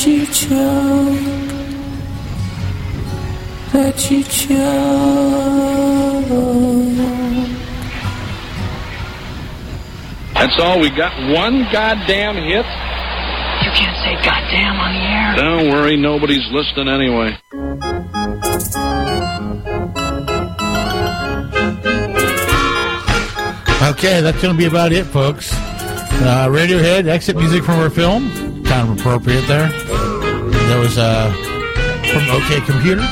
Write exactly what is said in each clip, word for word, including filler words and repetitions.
Let you choke. Let you choke. That's all. We got one goddamn hit. You can't say goddamn on the air. Don't worry, nobody's listening anyway. Okay, that's going to be about it, folks. Uh, Radiohead, exit music from our film. Kind of appropriate there. That was uh, from OK Computer.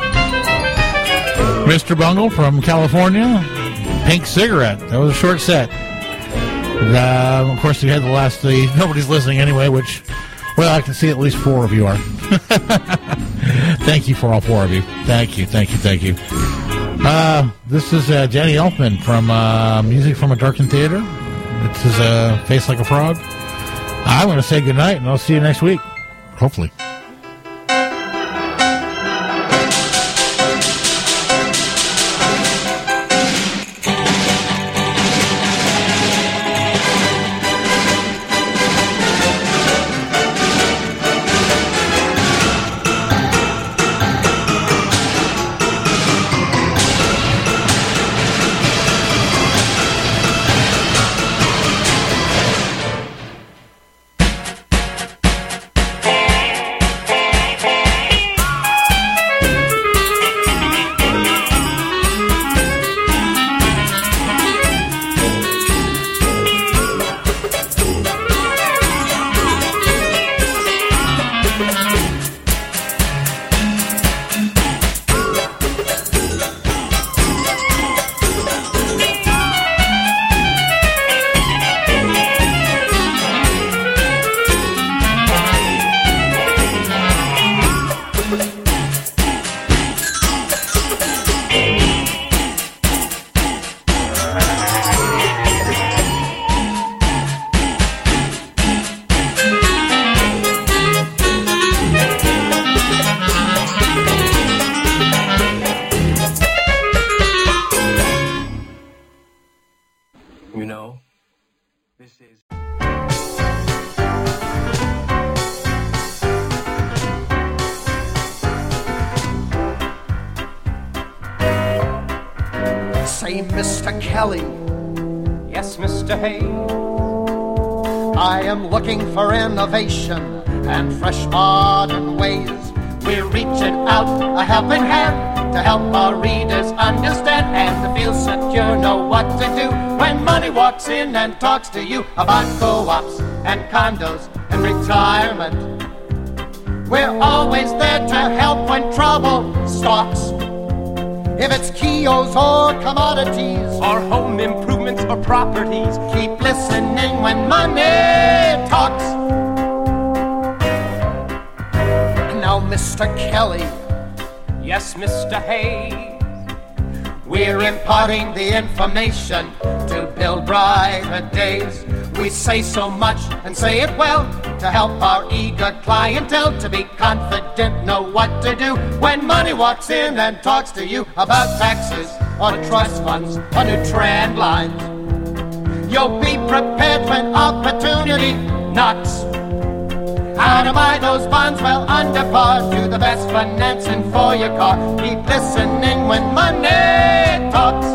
Mister Bungle from California. Pink Cigarette. That was a short set. Uh, of course, we had the last three. Nobody's listening anyway, which, well, I can see at least four of you are. Thank you for all four of you. Thank you, thank you, thank you. Uh, this is uh, Danny Elfman from uh, Music from a Darkened Theater. This is uh, Face Like a Frog. I'm going to say goodnight, and I'll see you next week. Hopefully. Say, Mister Kelly. Yes, Mister Hayes. I am looking for innovation and fresh modern ways. We're reaching out a helping hand to help our readers understand and to feel secure, know what to do when money walks in and talks to you about co-ops and condos and retirement. We're always there to help when trouble stalks. If it's kiosks or commodities, or home improvements or properties, keep listening when money talks. Now, Mister Kelly. Yes, Mister Hayes. We're imparting the information to build brighter days. We say so much and say it well to help our eager clientele to be confident, know what to do when money walks in and talks to you about taxes or trust funds or new trend lines. You'll be prepared when opportunity knocks. How to buy those bonds well under par, do the best financing for your car. Keep listening when money talks.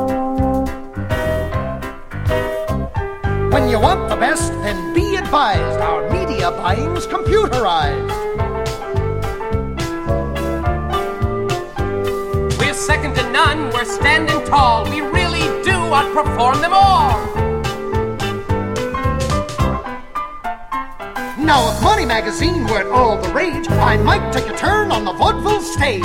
When you want the best, then be advised, our media buying's computerized. We're second to none, we're standing tall. We really do outperform them all. Now if Money Magazine were all the rage, I might take a turn on the vaudeville stage.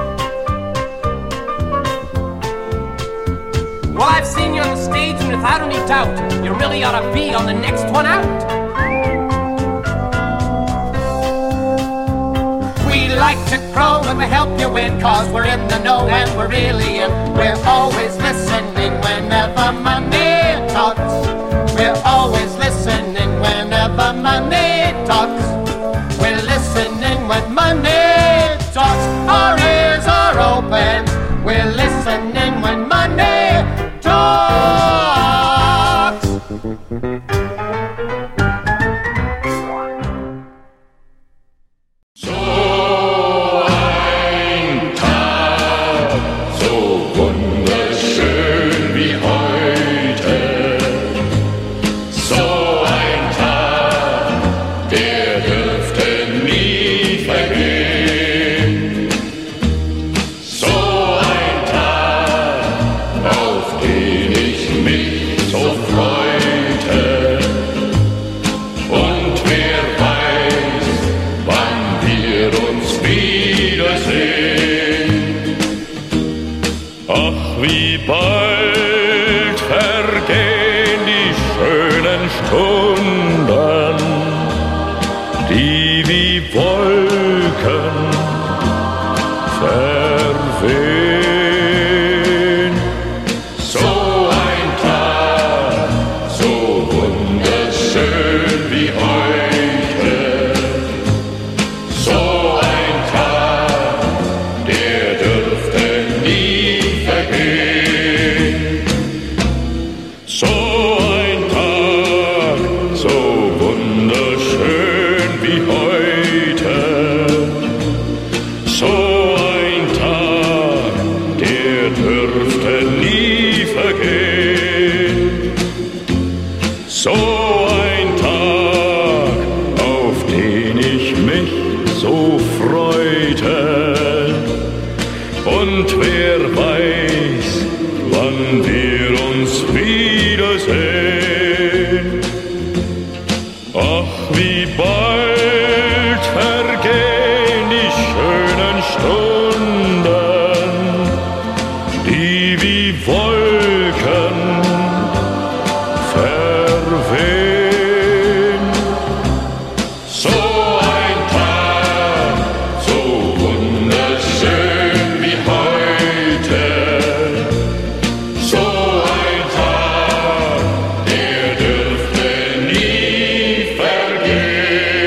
Well, I've seen you on the stage, and without any doubt, you really ought to be on the next one out. We like to crow and we help you win, cause we're in the know and we're really in. We're always listening whenever money talks. We're always listening whenever money talks. We're listening when money talks. Our ears are open. We're listening when money talks. Thank you. wir uns wiedersehen. Ach, wie bald vergehen die schönen Stunden, die wie Wolken verwehen. So ein Tag, so wunderschön wie heute, so ein Tag, der dürfte nie vergehen.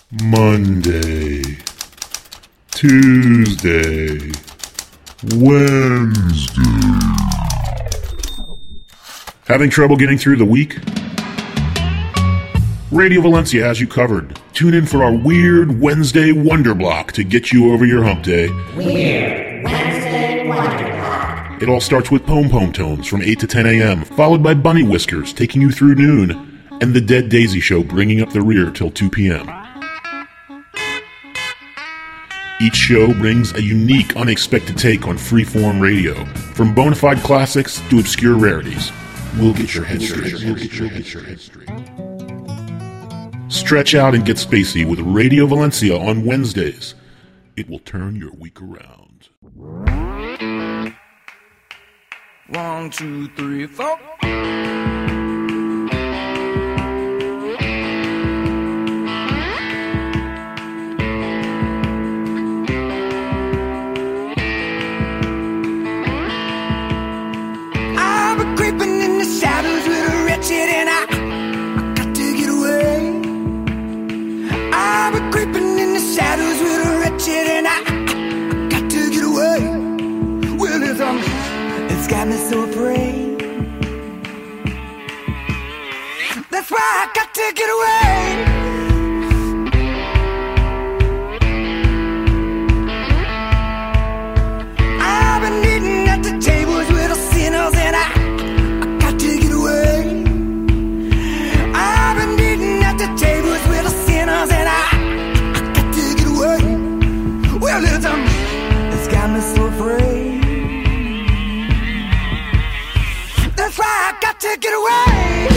Monday, Tuesday, Wednesday. Having trouble getting through the week? Radio Valencia has you covered. Tune in for our Weird Wednesday Wonder Block to get you over your hump day. Weird Wednesday Wonder Block. It all starts with Pom Pom Tones from eight to ten a.m., followed by Bunny Whiskers taking you through noon, and the Dead Daisy Show bringing up the rear till two p.m. Each show brings a unique, unexpected take on freeform radio, from bona fide classics to obscure rarities. We'll get your head straight. We'll get your head straight. Stretch out and get spacey with Radio Valencia on Wednesdays. It will turn your week around. One, two, three, four. I've been creeping in the shadows with a wretched and I, I got to get away. I've been creeping in the shadows with a wretched and I, I got to get away. Well, it's, um, it's got me so afraid. That's why I got to get away. I've been eating at the tables with the sinners and I, I got to get away. I've been eating at the tables with the sinners and I, I got to get away. Well, it's, um, it's got me so afraid. That's why I got to get away.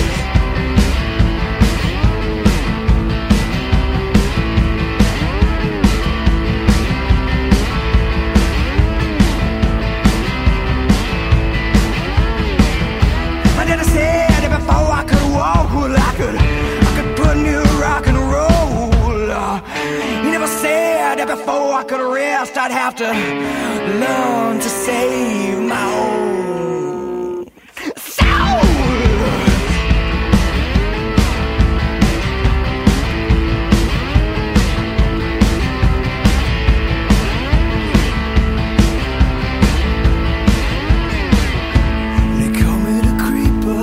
My daddy said that before I could walk, well, I could, I could put new rock and roll. Uh, he never said that before I could rest, I'd have to learn to save my own soul. They call me the creeper,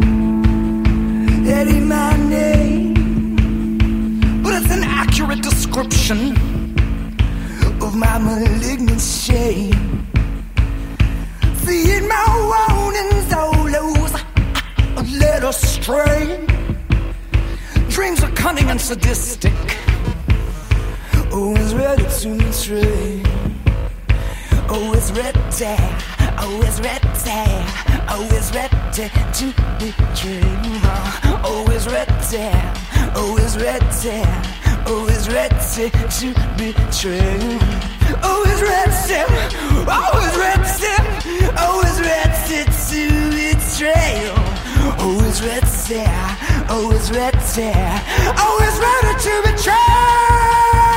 that ain't my name, but it's an accurate description of my malignant shame. Seeing my warnings all those led astray. Dreams are cunning and sadistic, always ready to betray. Always ready, always ready, always ready to betray. Always ready, always ready, always ready to betray. Always ready, always ready, always ready to betray. Always ready, always ready, always ready to betray.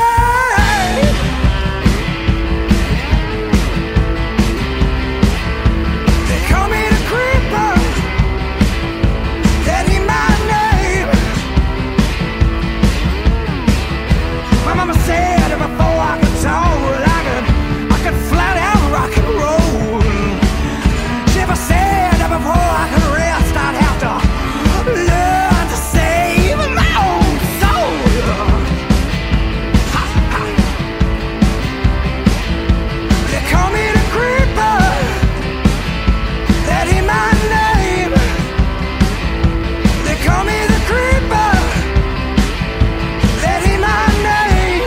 They call me the creeper, that ain't my name. My mama said that before I could talk, well, I could, I could flat out rock and roll. She never said that before I could rest, I'd have to learn to save my own soul. Ha, ha. They call me the creeper, that ain't my name. They call me the creeper, that ain't my name.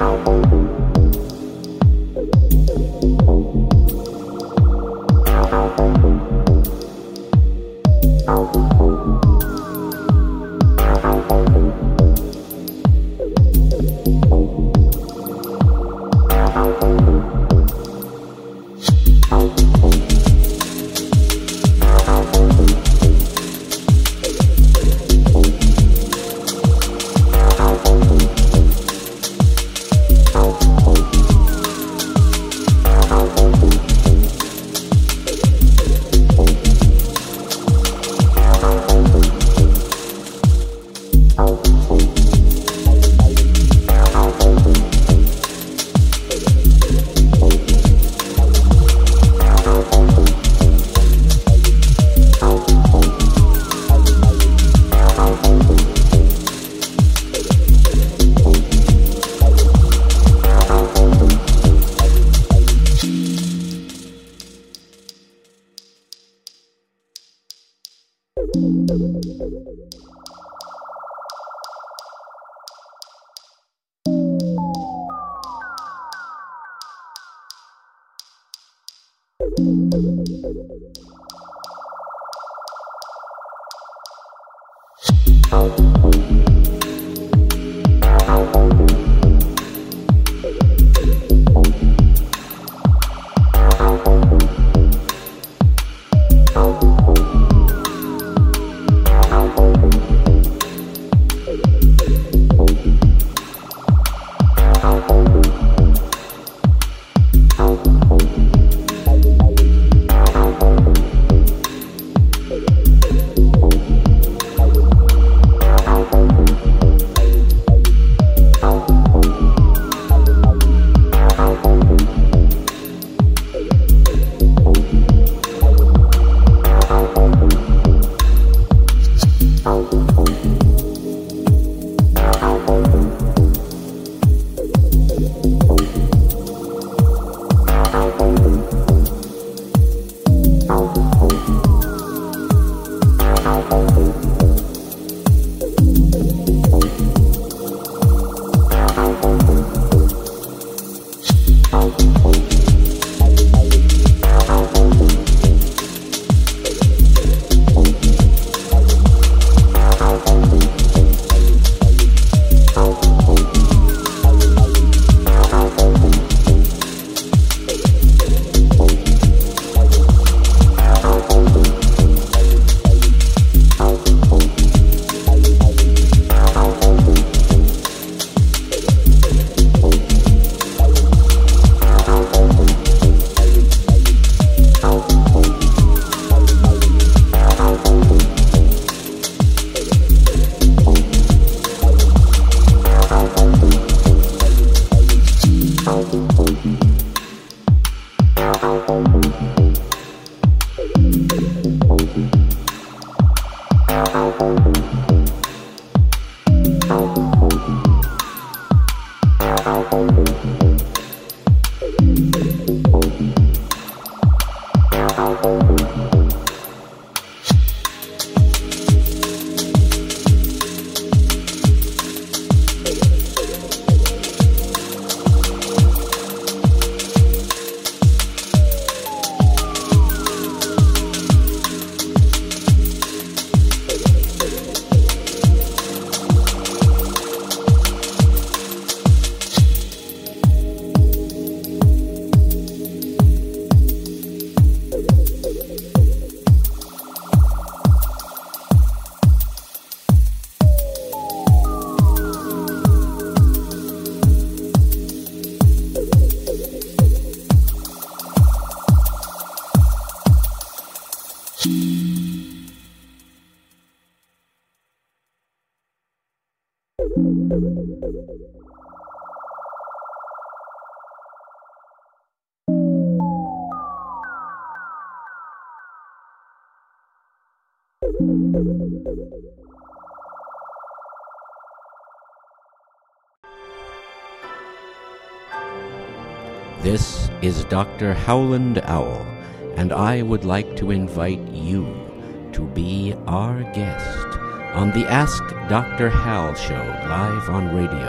This is Doctor Howland Owl, and I would like to invite you to be our guest on the Ask Doctor Hal show live on radio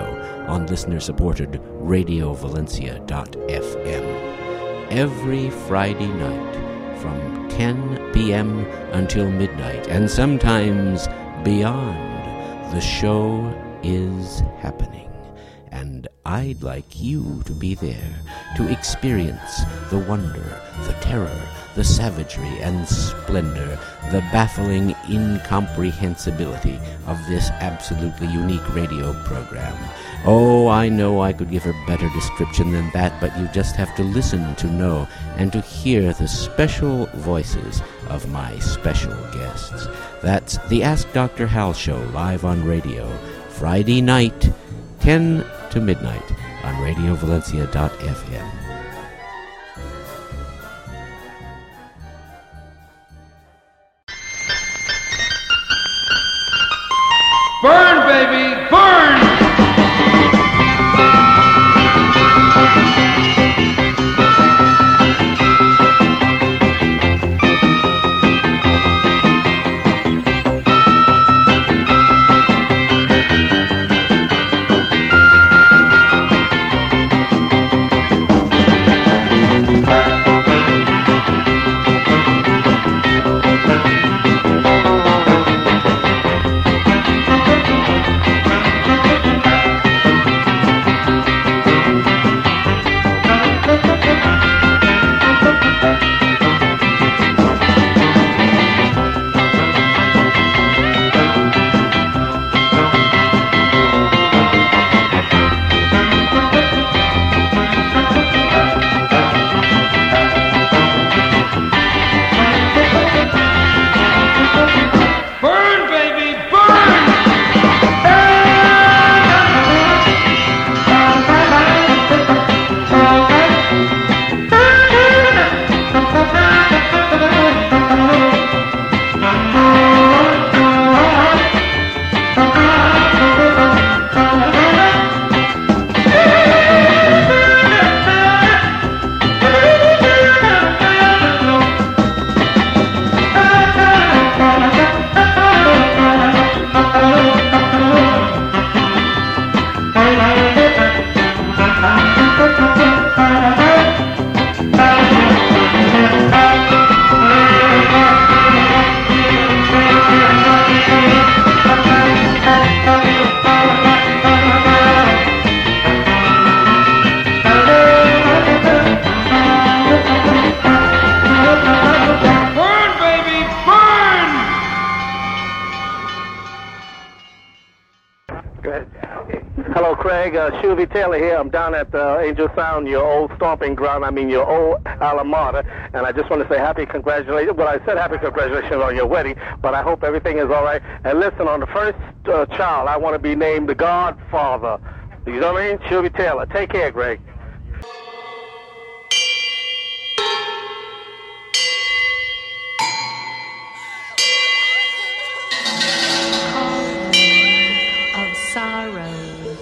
on listener-supported radio valencia dot f m. Every Friday night from ten p.m. until midnight, and sometimes beyond, the show is happening. And I'd like you to be there to experience the wonder, the terror, the savagery and splendor, the baffling incomprehensibility of this absolutely unique radio program. Oh, I know I could give a better description than that, but you just have to listen to know and to hear the special voices of my special guests. That's the Ask Doctor Hal Show, live on radio, Friday night, ten to midnight, on radio valencia dot f m. Burn, baby, burn! Taylor here. I'm down at uh, Angel Sound, your old stomping ground. I mean, your old alma mater. And I just want to say happy congratulations. Well, I said happy congratulations on your wedding, but I hope everything is all right. And listen, on the first uh, child, I want to be named the Godfather. You know what I mean? Sylvie Taylor. Take care, Greg. Of sorrows,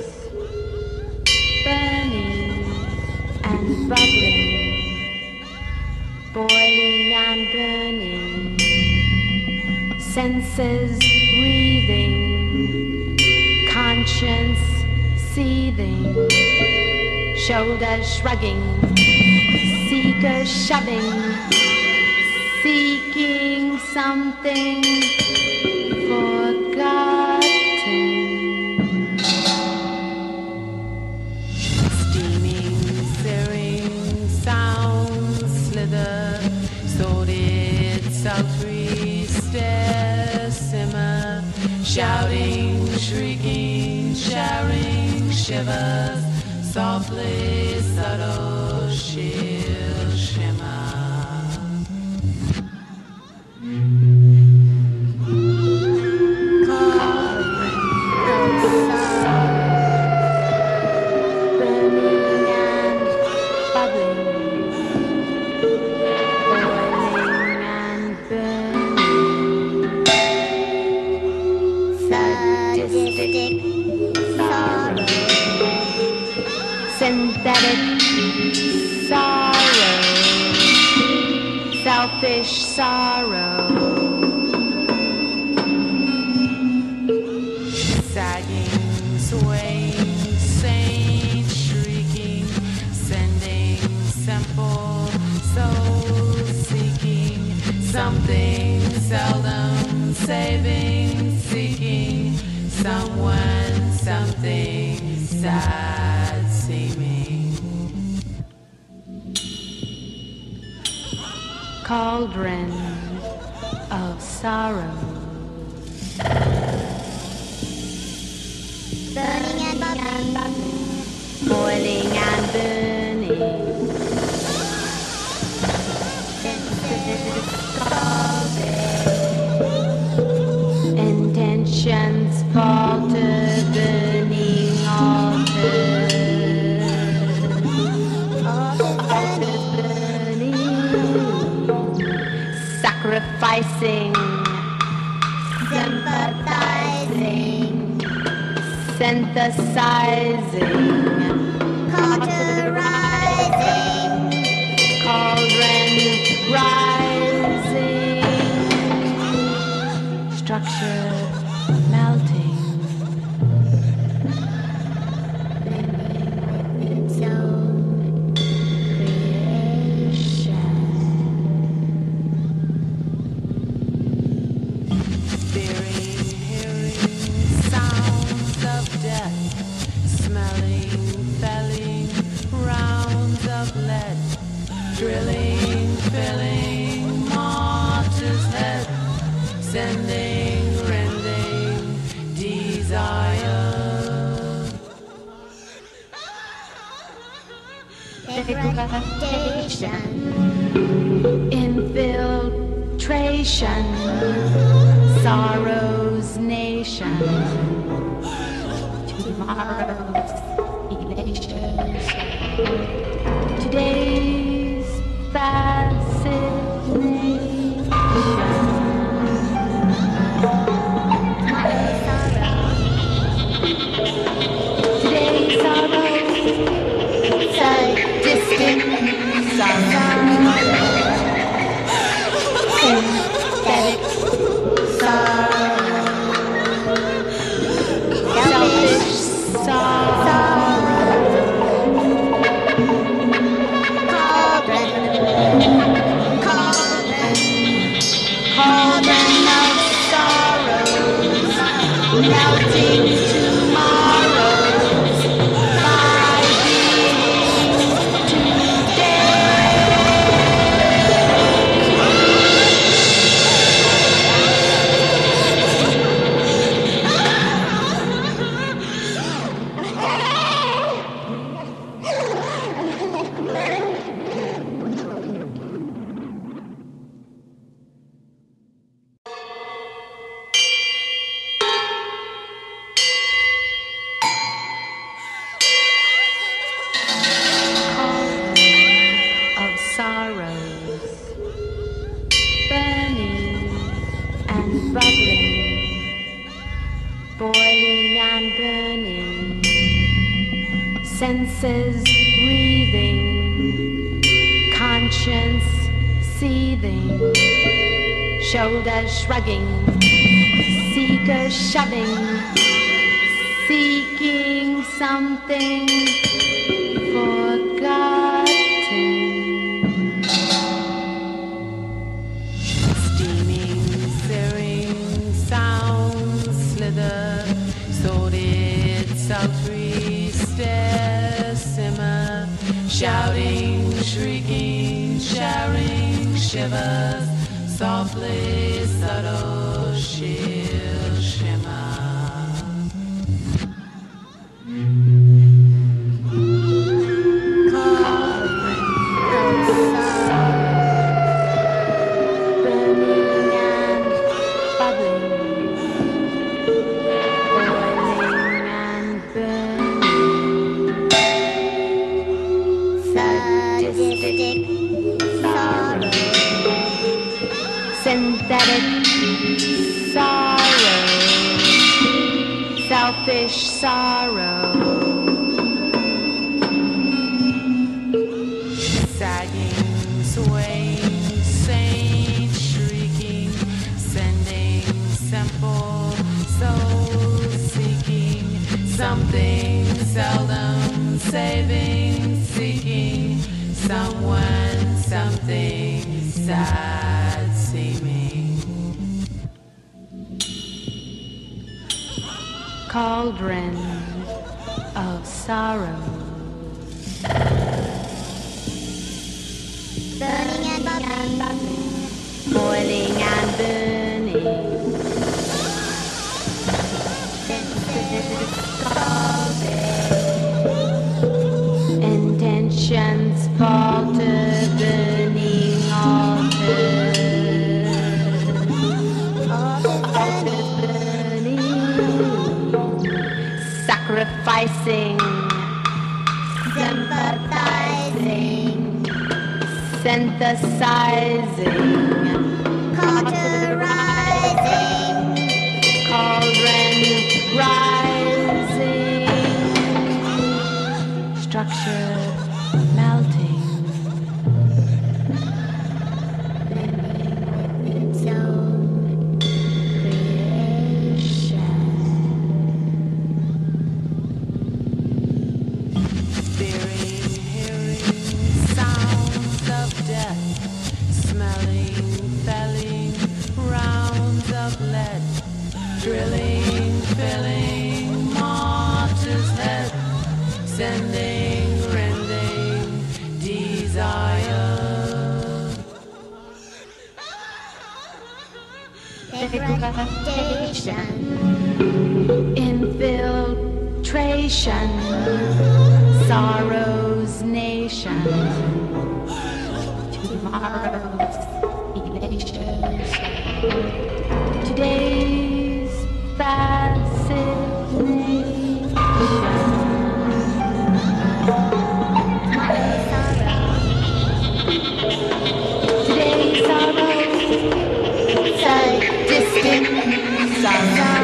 burning and bubbling, boiling and burning, senses breathing, conscience seething, shoulders shrugging, seekers shoving, seeking something forgotten. Sultry stairs simmer, shouting, shrieking, showering shivers, softly subtle chill shimmer. Synthetic sorrow, selfish sorrow, sagging, swaying, sing. saving, seeking someone, something sad seeming. Cauldron of sorrow. Burning and bubbling, Boiling and burning. Intentions falter, burning altars. Altars burning. Sacrificing. sympathizing, Synthesizing. cauterizing, Cauldron rising. Structure melting. its own creation. Fearing, hearing sounds of death. Smelling, felling rounds of lead. Drilling, filling martyr's head. Sending, rending desire. Degradation, Infiltration. Sorrow's nation. Tomorrow's elation. Today's fascination. Today's sorrow. Sadistic sorrow. Synthetic sorrow. Selfish sorrow. cauldron, cauldron, Cauldron of sorrows. Melting tomorrows. Fighting today. Of sorrows, burning and bubbling, boiling and burning, senses breathing, conscience seething, shoulders shrugging, seeker shoving, seeking something forgotten. Steaming, searing sounds slither, sordid, sultry stare simmer, shouting, shrieking, sharing shivers, softly subtle chill shimmer. Burning and bubbling, boiling and burning, sadistic sorrow, synthetic sorrow, selfish sorrow, sagging, swaying, saint shrieking, sending simple soul seeking, something seldom saving, seeking someone, something sad seeming. cauldron of sorrow. Burning and bubbling, Boiling and burning. Intentions falter, burning altars. Altars burning, sacrificing, sympathizing, synthesizing, cauterizing, cauldron rising, structure melting, blending with its own creation. Fearing, hearing sounds of death, smelling, felling rounds of lead, drilling, filling martyr's head, sending, rending desire. Degradation, Infiltration, sorrow's nation, tomorrow's elation, today's fascination. Today's sorrow, so distant sorrow,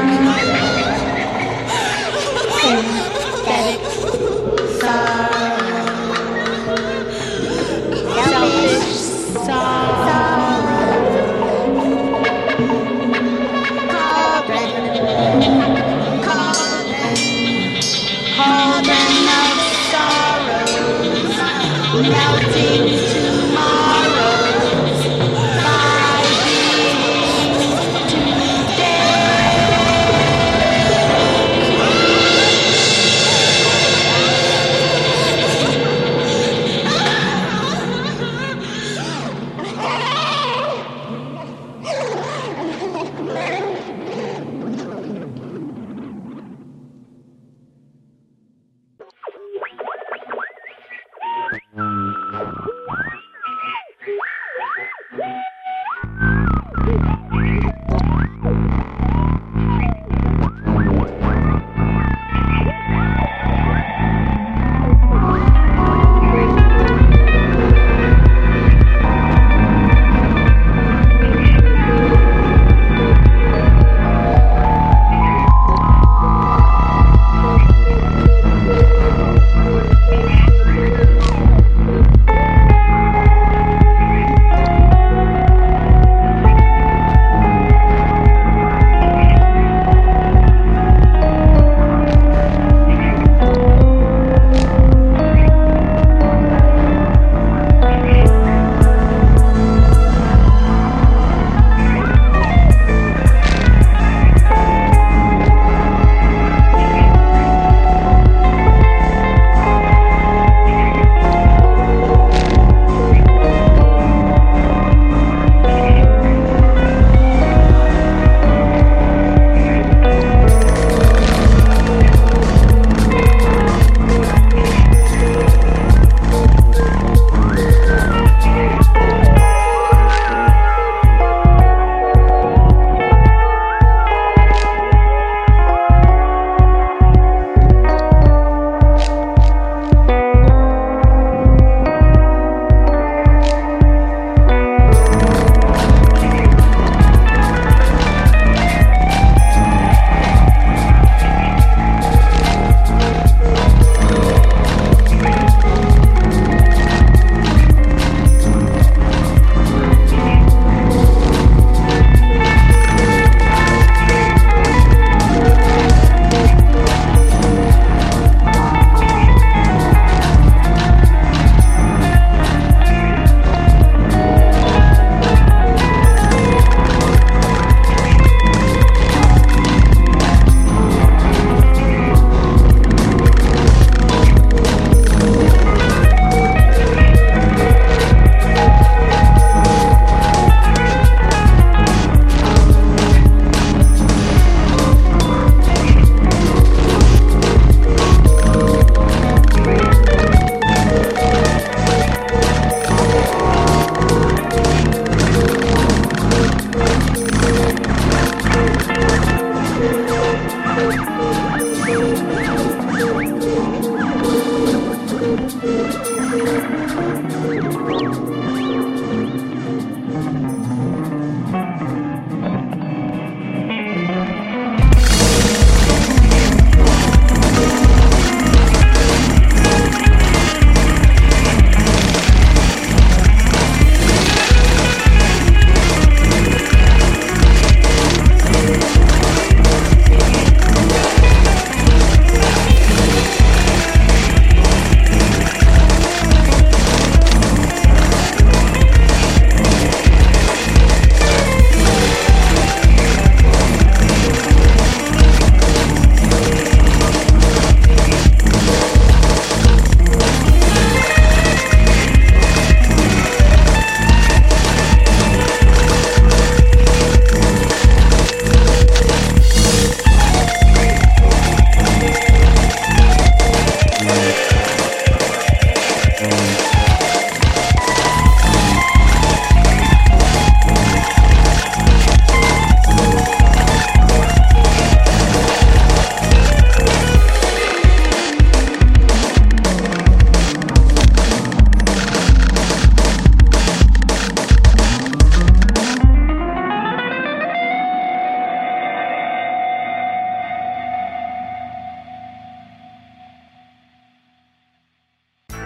synthetic sorrow, selfish sorrow, cauldron, cauldron, cauldron of sorrows, melting tomorrows by being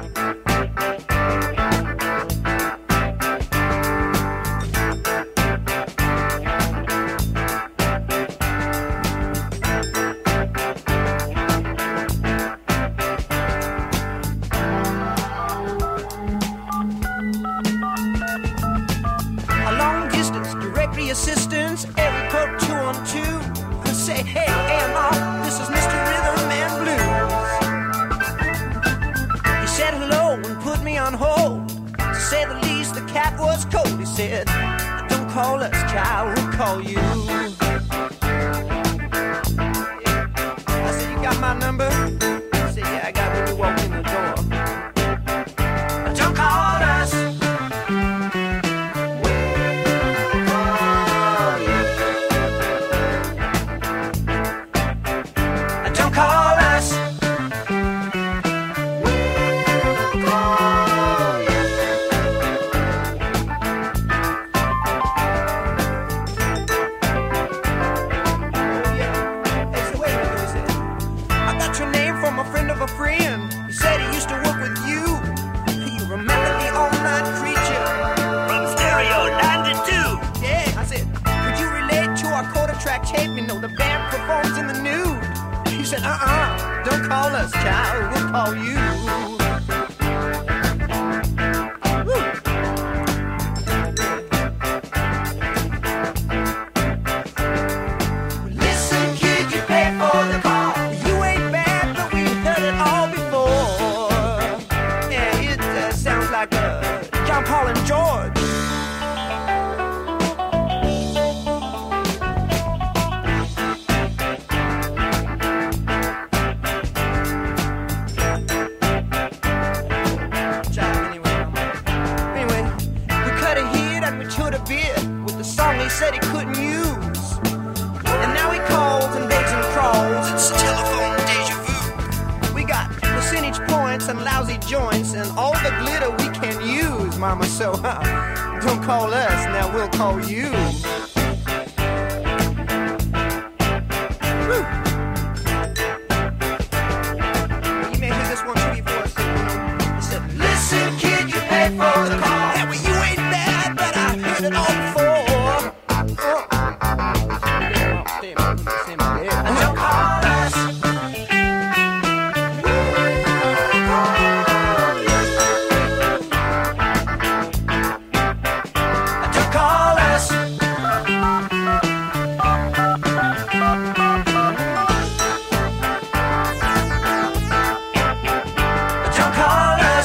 Assistance, every code two on two. Say, hey, and all, this is Mister Rhythm and Blues. He said hello and put me on hold. To say the least, the cat was cold. He said, don't call us, child, we'll call you. I said, you got my number? He said, yeah, I got when you walked in the door. Don't call us. Tape, you know, the band performs in the nude. He said, uh-uh, don't call us, child, we'll call you. Woo. Listen, kid, you pay for the call. You ain't bad, but we heard it all before. Yeah, it uh, sounds like uh, John, Paul, and George. Said he couldn't use, and now he calls and begs and crawls. It's telephone deja vu. We got percentage points and lousy joints and all the glitter we can use, mama. So uh, don't call us, now we'll call you. Woo. You may hear this one too before. So, you know, he said, listen, kid, you pay for the call. Yeah, well, you ain't bad, but I heard it all before. Don't call us. Don't call us. Don't call us.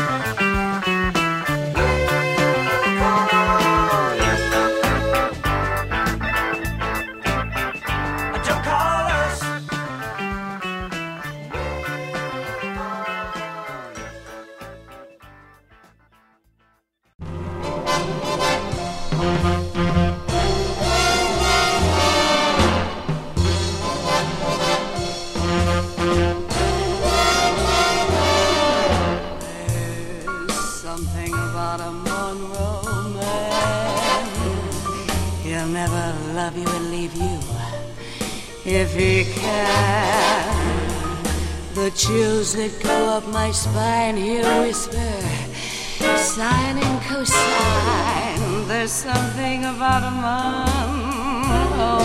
If he can, the chills that go up my spine, he'll whisper, sine and cosine. There's something about a Monroe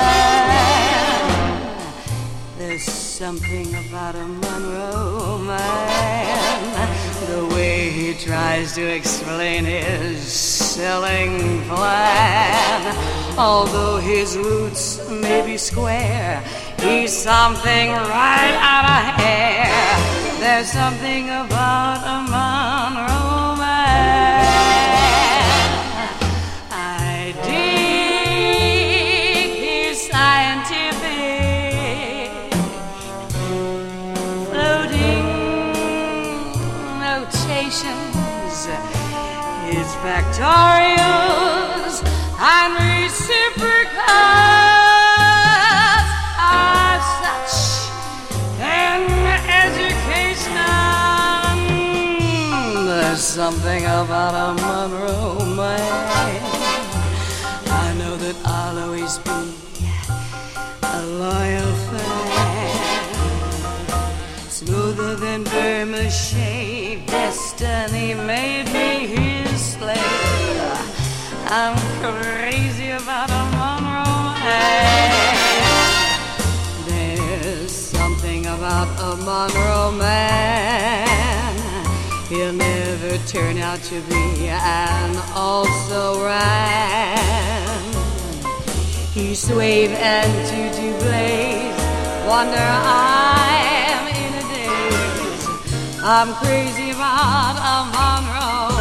man. There's something about a Monroe man. The way he tries to explain his selling plan. Although his roots may be square, he's something right out of hair. There's something about a Monroe man. I dig his scientific floating notations, his factorials and reciprocals are such an education. There's something about a Monroe man. I know that I'll always be a loyal fan, smoother than than vermicelli. Destiny made me his slave. I'm crazy about a Monroe man. There's something about a Monroe man. He'll never turn out to be an also-ran. He swave and tutu blaze. Wonder I'm in a daze. I'm crazy about a Monroe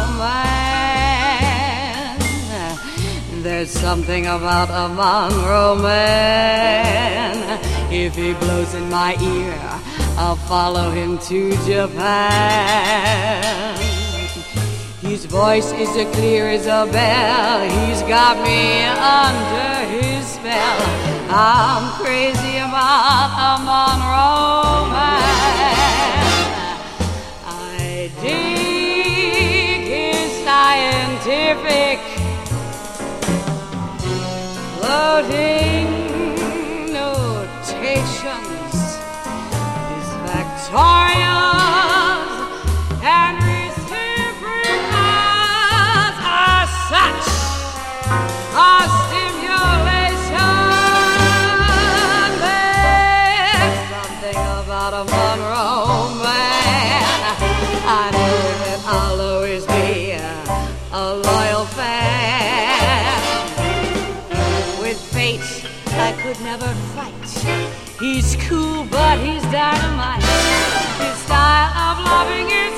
man. There's something about a Monroe man. If he blows in my ear, I'll follow him to Japan. His voice is as clear as a bell. He's got me under his spell. I'm crazy about a Monroe man. I dig his scientific floating notations, his factorials and reciprocals are such a stimulation. There's something about a Monroe man. I know that I'll always be a, a loyal fan. With fate, I could never fight. He's cool, but he's dynamite. His style of loving is